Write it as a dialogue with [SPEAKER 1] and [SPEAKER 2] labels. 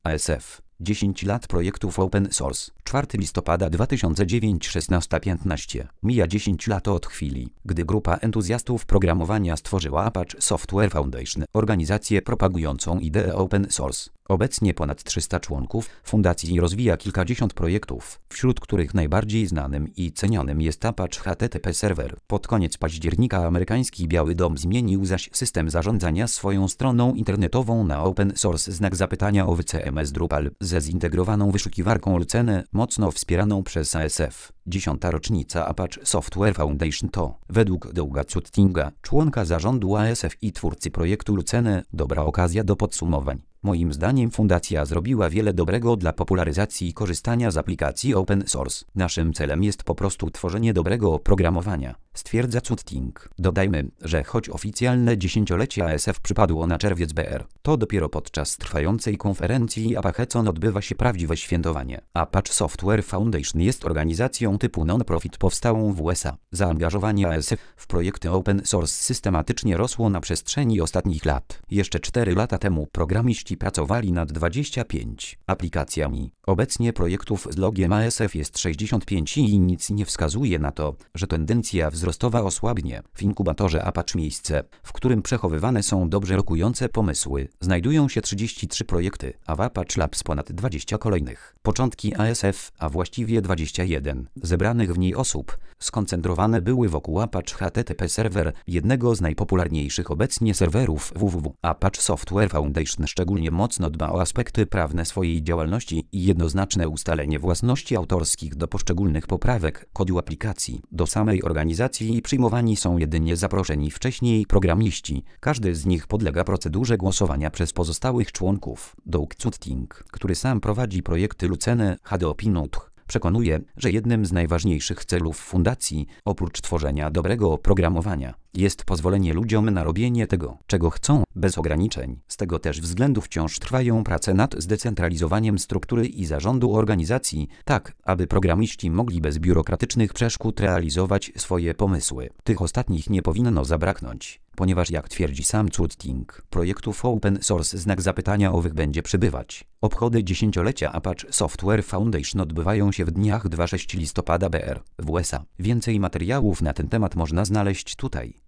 [SPEAKER 1] ASF. 10 lat projektów open source. 4 listopada 2009 16:15. Mija 10 lat od chwili, gdy grupa entuzjastów programowania stworzyła Apache Software Foundation, organizację propagującą ideę open source. Obecnie ponad 300 członków fundacji rozwija kilkadziesiąt projektów, wśród których najbardziej znanym i cenionym jest Apache HTTP Server. Pod koniec października amerykański Biały Dom zmienił zaś system zarządzania swoją stroną internetową na open source /OWCMS Drupal ze zintegrowaną wyszukiwarką Lucene, mocno wspieraną przez ASF. 10. rocznica Apache Software Foundation to, według Douga Zuttinga, członka zarządu ASF i twórcy projektu Lucene, dobra okazja do podsumowań. Moim zdaniem fundacja zrobiła wiele dobrego dla popularyzacji korzystania z aplikacji open source. Naszym celem jest po prostu tworzenie dobrego oprogramowania, stwierdza Zutting. Dodajmy, że choć oficjalne dziesięciolecie ASF przypadło na czerwiec br., to dopiero podczas trwającej konferencji Apachecon odbywa się prawdziwe świętowanie. Apache Software Foundation jest organizacją typu non-profit powstałą w USA. Zaangażowanie ASF w projekty open source systematycznie rosło na przestrzeni ostatnich lat. Jeszcze 4 lata temu programiści pracowali nad 25 aplikacjami. Obecnie projektów z logiem ASF jest 65 i nic nie wskazuje na to, że tendencja wzrostowa osłabnie. W inkubatorze Apache miejsce, w którym przechowywane są dobrze rokujące pomysły, znajdują się 33 projekty, a w Apache Labs ponad 20 kolejnych. Początki ASF, a właściwie 21 zebranych w niej osób, skoncentrowane były wokół Apache HTTP Server, jednego z najpopularniejszych obecnie serwerów www. Apache Software Foundation szczególnie mocno dba o aspekty prawne swojej działalności i jednoznaczne ustalenie własności autorskich do poszczególnych poprawek kodu aplikacji. Do samej organizacji przyjmowani są jedynie zaproszeni wcześniej programiści. Każdy z nich podlega procedurze głosowania przez pozostałych członków. Doug Zutting, który sam prowadzi projekty Lucene HDOPinut, przekonuje, że jednym z najważniejszych celów fundacji, oprócz tworzenia dobrego oprogramowania, jest pozwolenie ludziom na robienie tego, czego chcą, bez ograniczeń. Z tego też względu wciąż trwają prace nad zdecentralizowaniem struktury i zarządu organizacji, tak, aby programiści mogli bez biurokratycznych przeszkód realizować swoje pomysły. Tych ostatnich nie powinno zabraknąć, ponieważ jak twierdzi sam Zutting, projektów open source znak zapytania owych będzie przybywać. Obchody dziesięciolecia Apache Software Foundation odbywają się w dniach 2-6 listopada br. w USA. Więcej materiałów na ten temat można znaleźć tutaj.